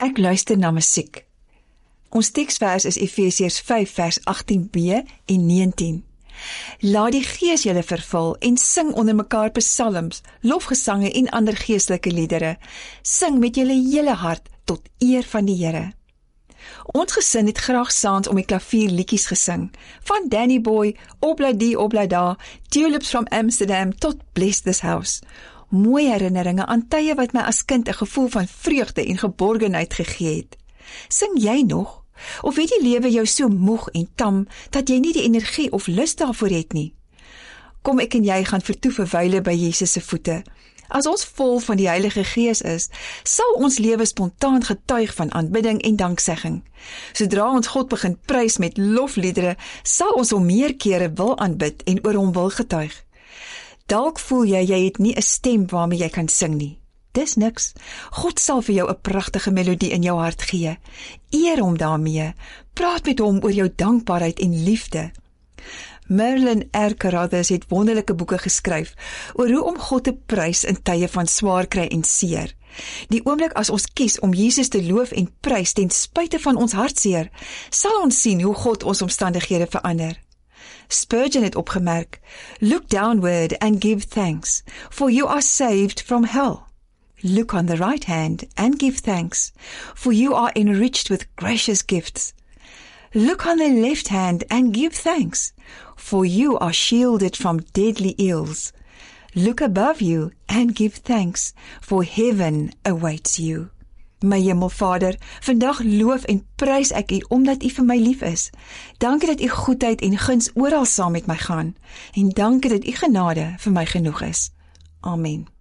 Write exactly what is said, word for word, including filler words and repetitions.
Ek luister na musiek. Ons teksvers is Efesiërs vyf vers agttien b en negentien. Laat die Gees julle vervul en sing onder mekaar psalms, lofgesange en ander geestelike liedere. Sing met julle hele hart tot eer van die Here. Ons gesin het graag saans om die klavier liedjies gesing, van Danny Boy, Obla die, Obla da, Tulips from Amsterdam tot Bless This House. Mooi herinneringe aan tye wat my as kind 'n gevoel van vreugde en geborgenheid gegee het. Sing jy nog? Of het die lewe jou so moeg en tam, dat jy nie die energie of lus daarvoor het nie? Kom ek en jy gaan vertoef 'n wyle by Jesus se voete. As ons vol van die Heilige Gees is, sal ons lewe spontaan getuig van aanbidding en danksegging. Sodra ons God begin prys met lofliedere, sal ons hom meer kere wil aanbid en oor hom wil getuig. Dalk voel jy, jy het nie 'n stem waarmee jy kan sing nie. Dis niks. God sal vir jou 'n pragtige melodie in jou hart gee. Eer hom daarmee. Praat met hom oor jou dankbaarheid en liefde. Merlin R. Carothers het wonderlike boeke geskryf oor hoe om God te prys in tye van swaar kry en seer. Die oomblik as ons kies om Jesus te loof en prys ten spyte van ons hartseer, sal ons sien hoe God ons omstandighede verander. Spurgeon het opgemerk, "Look downward and give thanks, for you are saved from hell. Look on the right hand and give thanks, for you are enriched with gracious gifts. Look on the left hand and give thanks, for you are shielded from deadly ills. Look above you and give thanks, for heaven awaits you." My Hemelvader, vandag loof en prys ek U omdat U vir my lief is. Dankie dat U goedheid en guns oral saam met my gaan, en dankie dat U genade vir my genoeg is. Amen.